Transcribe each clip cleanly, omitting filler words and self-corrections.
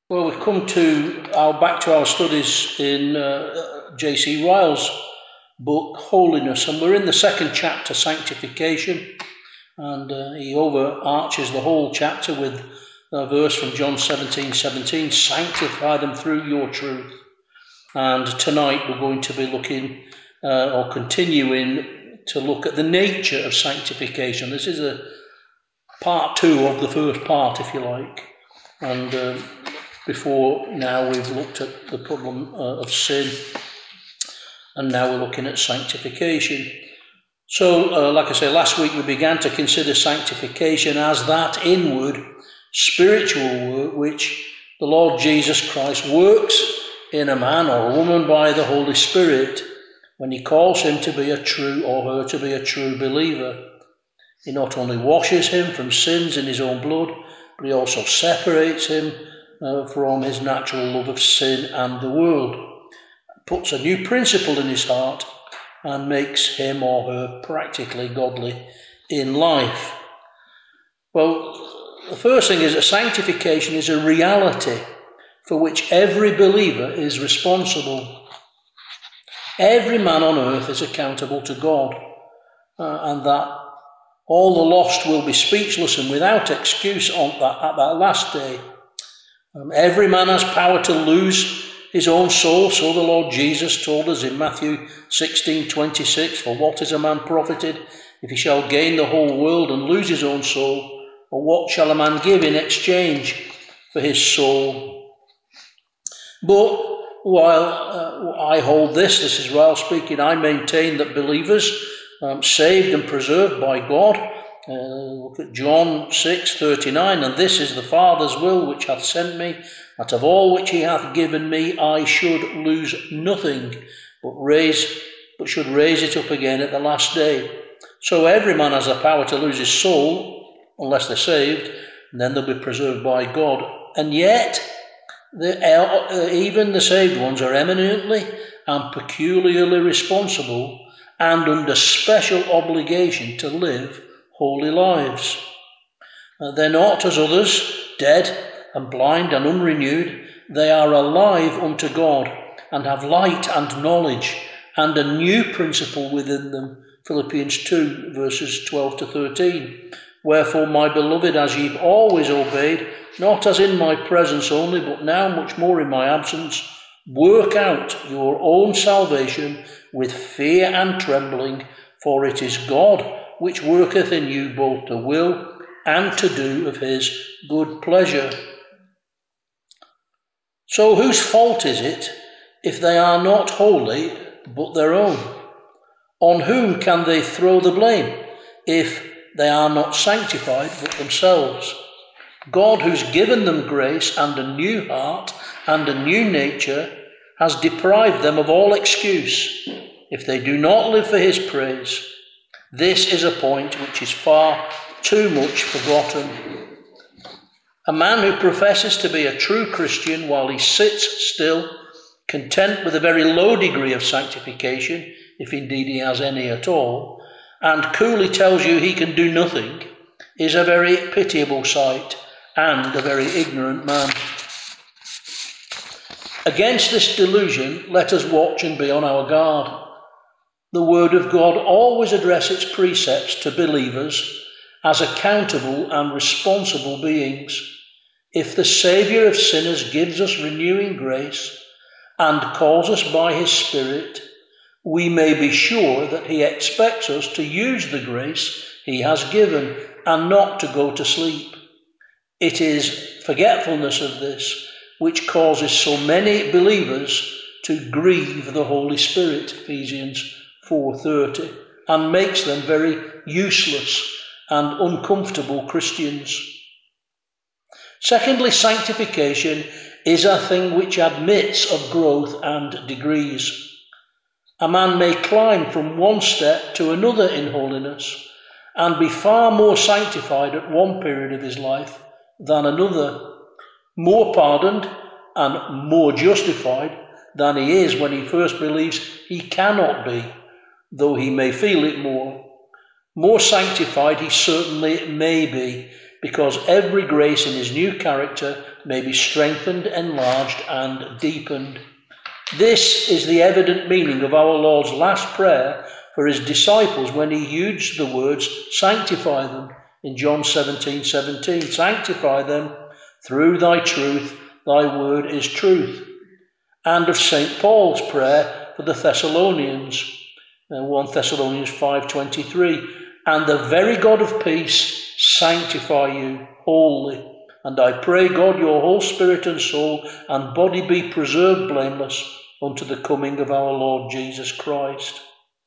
Well, we've come back to our studies in J.C. Ryle's book, Holiness, and we're in the second chapter, Sanctification, and he overarches the whole chapter with a verse from John 17:17, sanctify them through your truth. And tonight we're going to be looking, or continuing to look at the nature of sanctification. This is a part 2 of the first part, if you like, and before now we've looked at the problem of sin, and now we're looking at sanctification. So, like I say, last week we began to consider sanctification as that inward spiritual work which the Lord Jesus Christ works in a man or a woman by the Holy Spirit when he calls him to be a true, or her to be a true believer. He not only washes him from sins in his own blood, but he also separates him from his natural love of sin and the world, puts a new principle in his heart, and makes him or her practically godly in life. Well, the first thing is that sanctification is a reality for which every believer is responsible. Every man on earth is accountable to God, and that all the lost will be speechless and without excuse at that last day. Every man has power to lose his own soul, so the Lord Jesus told us in Matthew 16:26, for what is a man profited if he shall gain the whole world and lose his own soul? Or what shall a man give in exchange for his soul? But while I hold this is Ryle speaking, I maintain that believers saved and preserved by God, look at John 6:39, and this is the Father's will which hath sent me, that of all which he hath given me I should lose nothing, but should raise it up again at the last day. So every man has the power to lose his soul, unless they're saved, and then they'll be preserved by God. And yet, even the saved ones are eminently and peculiarly responsible and under special obligation to live holy lives. They're not, as others, dead and blind and unrenewed. They are alive unto God and have light and knowledge and a new principle within them. Philippians 2, verses 12 to 13. Wherefore, my beloved, as ye have always obeyed, not as in my presence only, but now much more in my absence, work out your own salvation with fear and trembling, for it is God which worketh in you both to will and to do of his good pleasure. So whose fault is it if they are not holy but their own? On whom can they throw the blame if they are not sanctified but themselves? God, who's given them grace and a new heart and a new nature, has deprived them of all excuse if they do not live for his praise. This is a point which is far too much forgotten. A man who professes to be a true Christian while he sits still, content with a very low degree of sanctification, if indeed he has any at all, and coolly tells you he can do nothing, is a very pitiable sight and a very ignorant man. Against this delusion, let us watch and be on our guard. The Word of God always addresses its precepts to believers as accountable and responsible beings. If the Saviour of sinners gives us renewing grace and calls us by his Spirit, we may be sure that he expects us to use the grace he has given and not to go to sleep. It is forgetfulness of this which causes so many believers to grieve the Holy Spirit, Ephesians 4:30, and makes them very useless and uncomfortable Christians. Secondly, sanctification is a thing which admits of growth and degrees. A man may climb from one step to another in holiness and be far more sanctified at one period of his life than another, more pardoned and more justified than he is when he first believes he cannot be, though he may feel it more. More sanctified he certainly may be because every grace in his new character may be strengthened, enlarged, and deepened. This is the evident meaning of our Lord's last prayer for his disciples when he used the words, sanctify them, in John 17:17. Sanctify them through thy truth, thy word is truth. And of St. Paul's prayer for the Thessalonians, 1 Thessalonians 5:23. And the very God of peace sanctify you wholly. And I pray God your whole spirit and soul and body be preserved blameless unto the coming of our Lord Jesus Christ.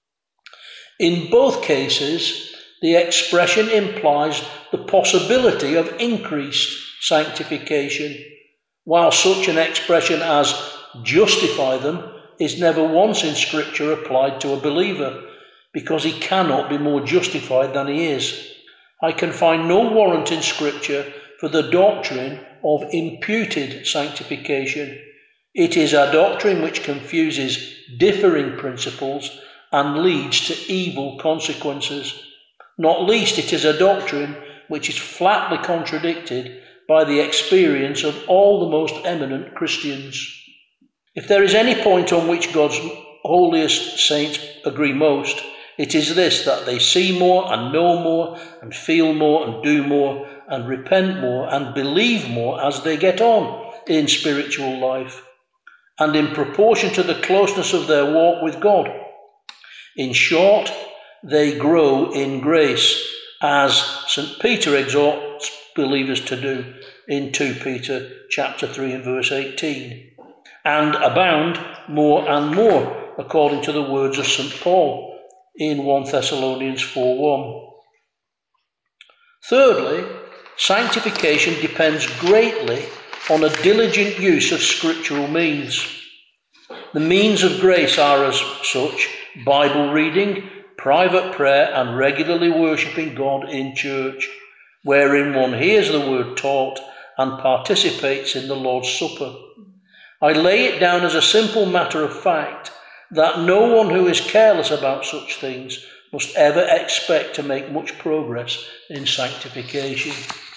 In both cases, the expression implies the possibility of increased sanctification, while such an expression as justify them is never once in Scripture applied to a believer, because he cannot be more justified than he is. I can find no warrant in Scripture for the doctrine of imputed sanctification. It is a doctrine which confuses differing principles and leads to evil consequences. Not least, it is a doctrine which is flatly contradicted by the experience of all the most eminent Christians. If there is any point on which God's holiest saints agree most, it is this, that they see more and know more and feel more and do more and repent more and believe more as they get on in spiritual life and in proportion to the closeness of their walk with God. In short, they grow in grace, as St. Peter exhorts believers to do in 2 Peter chapter 3 and verse 18, and abound more and more, according to the words of St. Paul in 1 Thessalonians 4:1. Thirdly, sanctification depends greatly on a diligent use of scriptural means. The means of grace are as such Bible reading, private prayer, and regularly worshipping God in church, wherein one hears the word taught and participates in the Lord's Supper. I lay it down as a simple matter of fact that no one who is careless about such things must ever expect to make much progress in sanctification.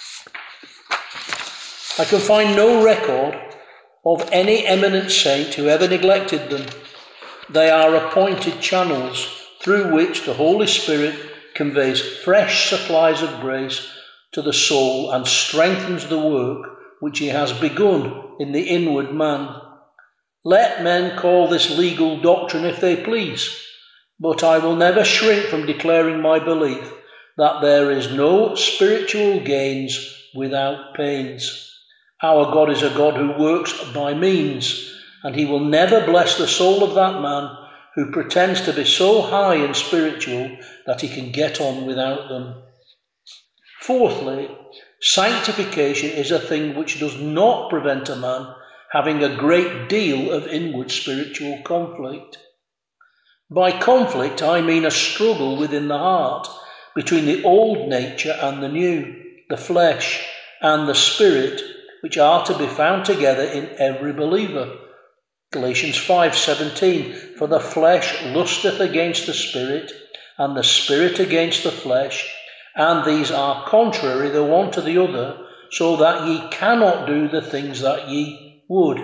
I can find no record of any eminent saint who ever neglected them. They are appointed channels through which the Holy Spirit conveys fresh supplies of grace to the soul and strengthens the work which he has begun in the inward man. Let men call this legal doctrine if they please, but I will never shrink from declaring my belief that there is no spiritual gains without pains. Our God is a God who works by means, and he will never bless the soul of that man who pretends to be so high and spiritual that he can get on without them. Fourthly, sanctification is a thing which does not prevent a man having a great deal of inward spiritual conflict. By conflict, I mean a struggle within the heart between the old nature and the new, the flesh and the spirit, which are to be found together in every believer. Galatians 5:17, for the flesh lusteth against the spirit, and the spirit against the flesh, and these are contrary the one to the other, so that ye cannot do the things that ye would.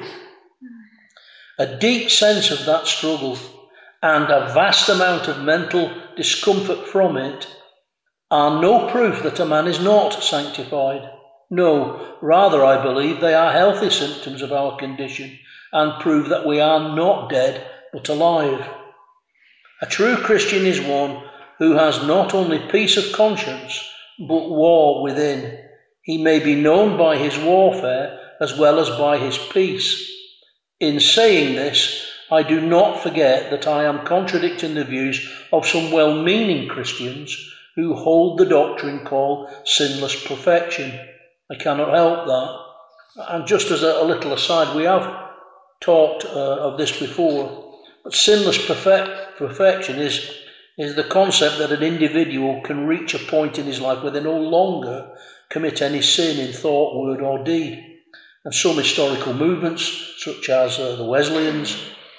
A deep sense of that struggle and a vast amount of mental discomfort from it are no proof that a man is not sanctified. No, rather I believe they are healthy symptoms of our condition and prove that we are not dead but alive. A true Christian is one who has not only peace of conscience but war within. He may be known by his warfare as well as by his peace. In saying this, I do not forget that I am contradicting the views of some well-meaning Christians who hold the doctrine called sinless perfection. I cannot help that. And just as a little aside, we have talked of this before, but sinless perfection is the concept that an individual can reach a point in his life where they no longer commit any sin in thought, word or deed. And some historical movements, such as the Wesleyans,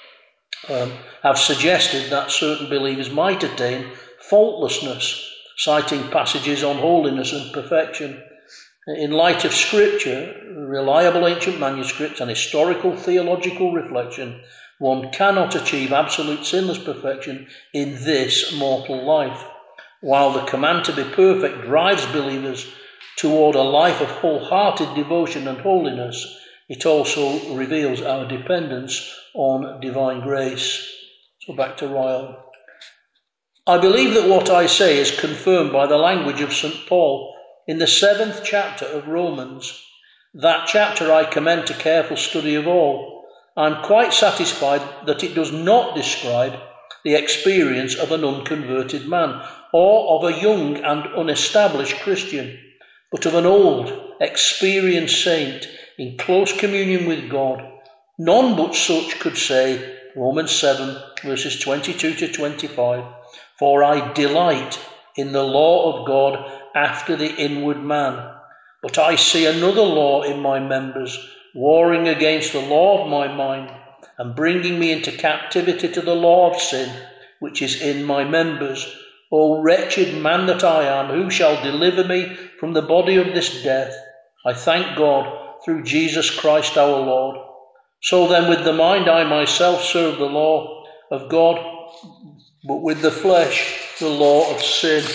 have suggested that certain believers might attain faultlessness, citing passages on holiness and perfection. In light of Scripture, reliable ancient manuscripts and historical theological reflection, one cannot achieve absolute sinless perfection in this mortal life. While the command to be perfect drives believers toward a life of wholehearted devotion and holiness, it also reveals our dependence on divine grace. So back to Ryle. I believe that what I say is confirmed by the language of St. Paul in the 7th chapter of Romans. That chapter I commend to careful study of all. I am quite satisfied that it does not describe the experience of an unconverted man or of a young and unestablished Christian, but of an old, experienced saint in close communion with God. None but such could say, Romans 7, verses 22 to 25, for I delight in the law of God after the inward man. But I see another law in my members, warring against the law of my mind, and bringing me into captivity to the law of sin, which is in my members. O wretched man that I am, who shall deliver me from the body of this death? I thank God through Jesus Christ our Lord. So then with the mind I myself serve the law of God, but with the flesh the law of sin.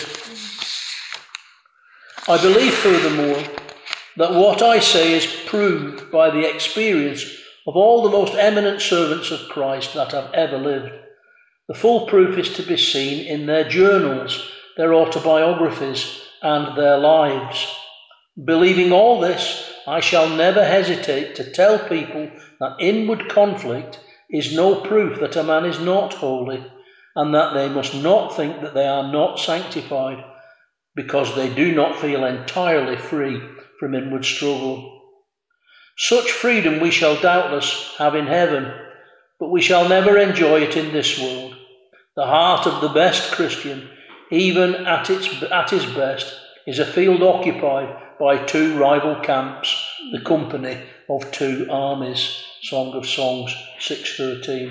I believe furthermore that what I say is proved by the experience of all the most eminent servants of Christ that have ever lived. The full proof is to be seen in their journals, their autobiographies, and their lives. Believing all this, I shall never hesitate to tell people that inward conflict is no proof that a man is not holy, and that they must not think that they are not sanctified, because they do not feel entirely free from inward struggle. Such freedom we shall doubtless have in heaven, but we shall never enjoy it in this world. The heart of the best Christian, even at his best, is a field occupied by two rival camps, the company of two armies. Song of Songs 6:13.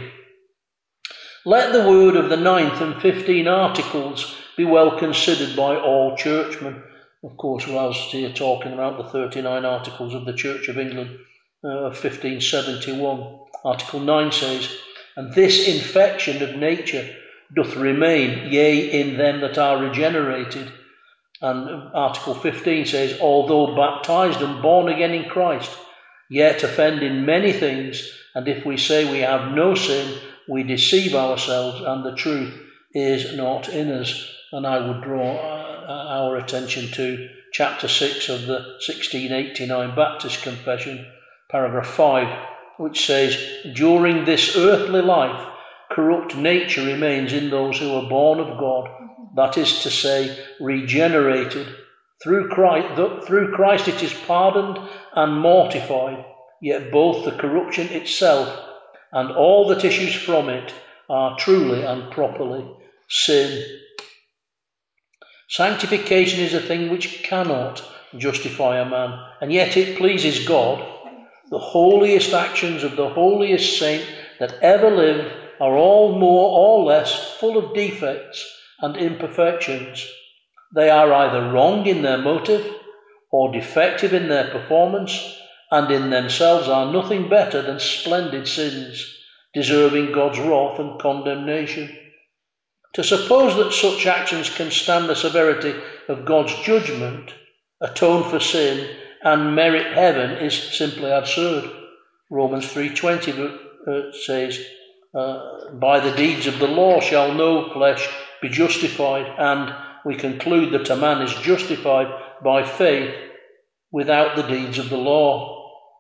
Let the word of the 9th and 15 articles be well considered by all churchmen. Of course, whilst here talking about the 39 articles of the Church of England of 1571. Article 9 says, and this infection of nature doth remain, yea, in them that are regenerated. And Article 15 says, although baptized and born again in Christ, yet offend in many things, and if we say we have no sin, we deceive ourselves, and the truth is not in us. And I would draw our attention to chapter 6 of the 1689 Baptist Confession, paragraph 5, which says, during this earthly life, corrupt nature remains in those who are born of God, that is to say, regenerated. Through Christ it is pardoned and mortified, yet both the corruption itself and all that issues from it are truly and properly sin. Sanctification is a thing which cannot justify a man, and yet it pleases God. The holiest actions of the holiest saint that ever lived are all more or less full of defects and imperfections. They are either wrong in their motive or defective in their performance, and in themselves are nothing better than splendid sins, deserving God's wrath and condemnation. To suppose that such actions can stand the severity of God's judgment, atone for sin, and merit heaven is simply absurd. Romans 3:20 says, by the deeds of the law shall no flesh be justified, and we conclude that a man is justified by faith without the deeds of the law.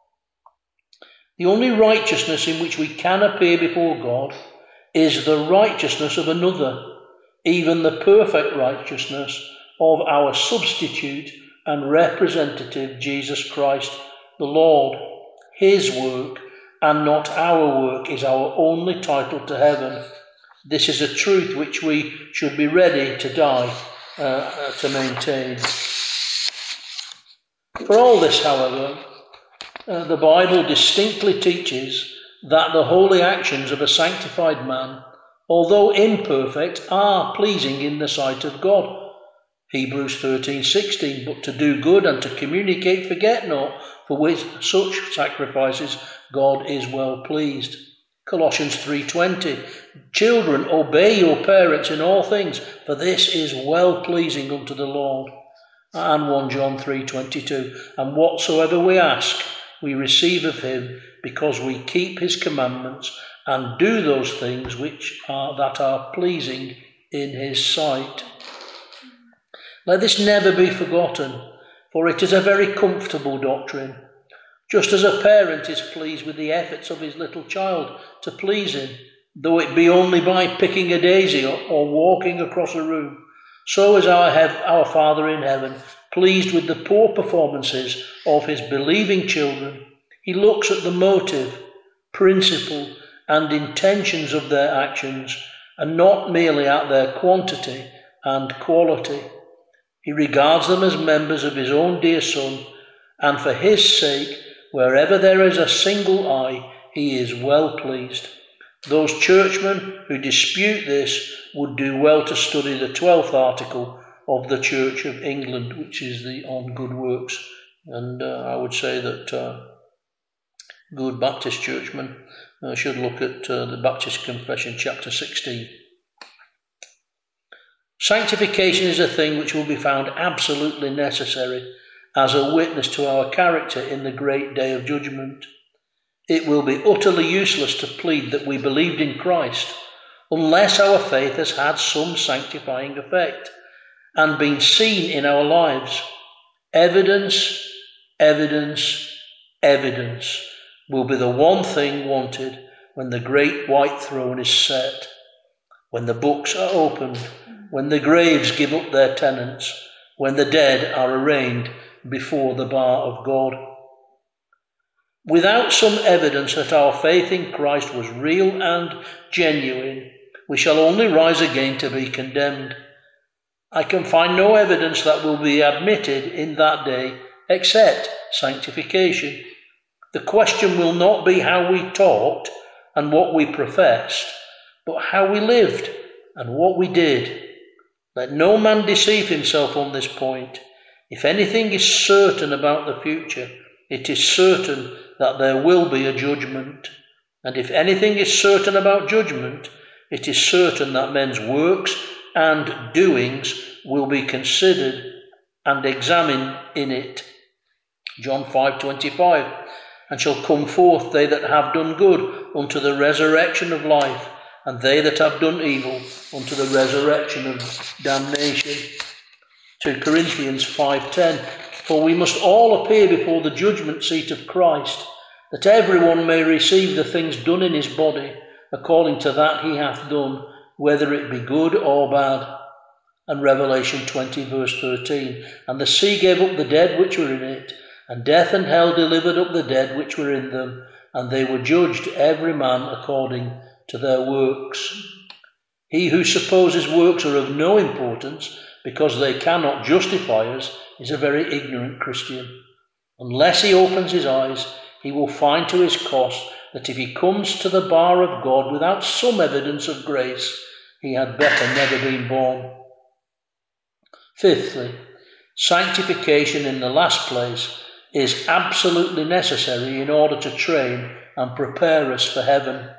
The only righteousness in which we can appear before God is the righteousness of another, even the perfect righteousness of our substitute and representative Jesus Christ the Lord. His work and not our work is our only title to heaven. This is a truth which we should be ready to die to maintain. For all this, however, the Bible distinctly teaches that the holy actions of a sanctified man, although imperfect, are pleasing in the sight of God. Hebrews 13:16, but to do good and to communicate forget not, for with such sacrifices God is well pleased. Colossians 3:20, children, obey your parents in all things, for this is well pleasing unto the Lord. And 1 John 3:22, and whatsoever we ask, we receive of him, because we keep his commandments and do those things that are pleasing in his sight. Let this never be forgotten, for it is a very comfortable doctrine. Just as a parent is pleased with the efforts of his little child to please him, though it be only by picking a daisy or walking across a room, so is our Father in heaven pleased with the poor performances of his believing children. He looks at the motive, principle, and intentions of their actions, and not merely at their quantity and quality. He regards them as members of his own dear Son, and for his sake, wherever there is a single eye, he is well pleased. Those churchmen who dispute this would do well to study the 12th article of the Church of England, which is on good works. And I would say that good Baptist churchmen should look at the Baptist Confession, chapter 16. Sanctification is a thing which will be found absolutely necessary as a witness to our character in the great day of judgment. It will be utterly useless to plead that we believed in Christ unless our faith has had some sanctifying effect and been seen in our lives. Evidence, evidence, evidence will be the one thing wanted when the great white throne is set, when the books are opened, when the graves give up their tenants, when the dead are arraigned before the bar of God. Without some evidence that our faith in Christ was real and genuine, we shall only rise again to be condemned. I can find no evidence that will be admitted in that day except sanctification. The question will not be how we talked and what we professed, but how we lived and what we did. Let no man deceive himself on this point. If anything is certain about the future, it is certain that there will be a judgment. And if anything is certain about judgment, it is certain that men's works and doings will be considered and examined in it. John 5:25, and shall come forth they that have done good unto the resurrection of life, and they that have done evil unto the resurrection of damnation. 2 Corinthians 5:10, for we must all appear before the judgment seat of Christ, that everyone may receive the things done in his body, according to that he hath done, whether it be good or bad. And Revelation 20 verse 13, and the sea gave up the dead which were in it, and death and hell delivered up the dead which were in them, and they were judged every man according to their works. He who supposes works are of no importance because they cannot justify us is a very ignorant Christian. Unless he opens his eyes, he will find to his cost that if he comes to the bar of God without some evidence of grace, he had better never been born. Fifthly, sanctification in the last place is absolutely necessary in order to train and prepare us for heaven.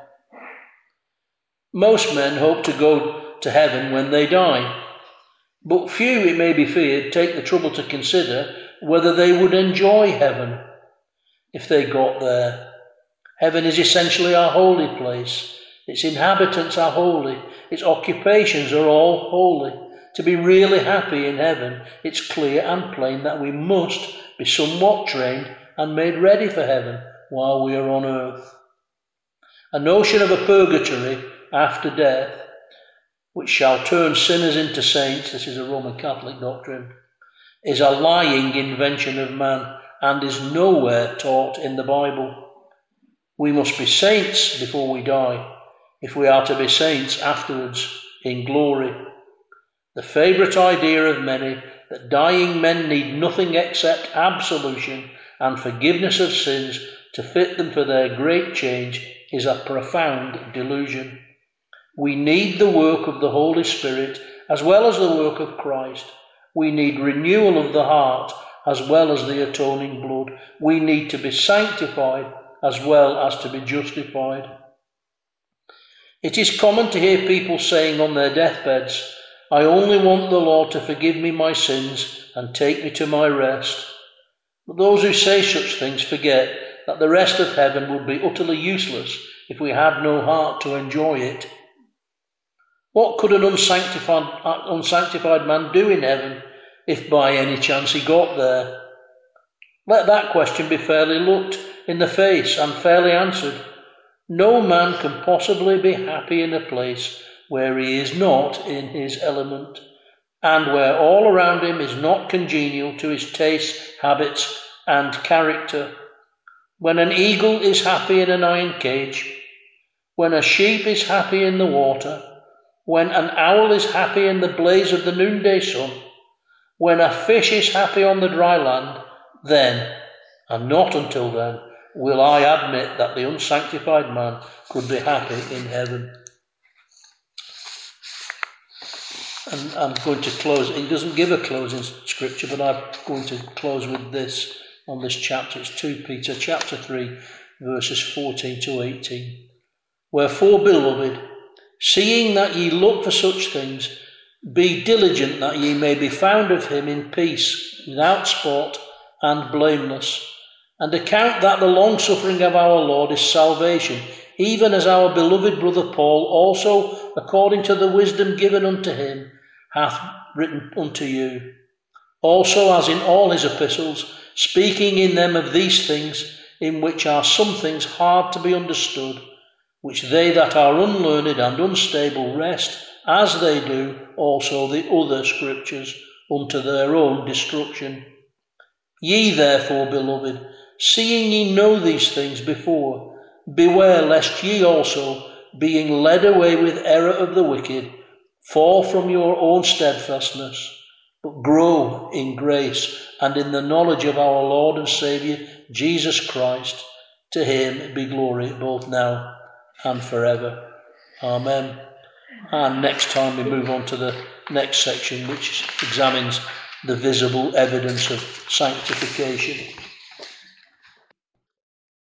Most men hope to go to heaven when they die, but few, it may be feared, take the trouble to consider whether they would enjoy heaven if they got there. Heaven is essentially our holy place. Its inhabitants are holy. Its occupations are all holy. To be really happy in heaven, it's clear and plain that we must be somewhat trained and made ready for heaven while we are on earth. A notion of a purgatory after death, which shall turn sinners into saints, this is a Roman Catholic doctrine, is a lying invention of man and is nowhere taught in the Bible. We must be saints before we die, if we are to be saints afterwards in glory. The favourite idea of many, that dying men need nothing except absolution and forgiveness of sins to fit them for their great change, is a profound delusion. We need the work of the Holy Spirit as well as the work of Christ. We need renewal of the heart as well as the atoning blood. We need to be sanctified as well as to be justified. It is common to hear people saying on their deathbeds, "I only want the Lord to forgive me my sins and take me to my rest." But those who say such things forget that the rest of heaven would be utterly useless if we had no heart to enjoy it. What could an unsanctified man do in heaven if by any chance he got there? Let that question be fairly looked in the face and fairly answered. No man can possibly be happy in a place where he is not in his element, and where all around him is not congenial to his tastes, habits, and character. When an eagle is happy in an iron cage, when a sheep is happy in the water, when an owl is happy in the blaze of the noonday sun, when a fish is happy on the dry land, then, and not until then, will I admit that the unsanctified man could be happy in heaven. And I'm going to close. It doesn't give a closing scripture, but I'm going to close with this on this chapter. It's 2 Peter chapter 3, verses 14 to 18. Wherefore, beloved, seeing that ye look for such things, be diligent that ye may be found of him in peace, without spot and blameless. And account that the long-suffering of our Lord is salvation, even as our beloved brother Paul also, according to the wisdom given unto him, hath written unto you. Also as in all his epistles, speaking in them of these things, in which are some things hard to be understood, which they that are unlearned and unstable wrest, as they do also the other scriptures, unto their own destruction. Ye therefore, beloved, seeing ye know these things before, beware lest ye also, being led away with error of the wicked, fall from your own steadfastness, but grow in grace and in the knowledge of our Lord and Saviour, Jesus Christ. To him be glory both now and forever. Amen. And next time we move on to the next section, which examines the visible evidence of sanctification.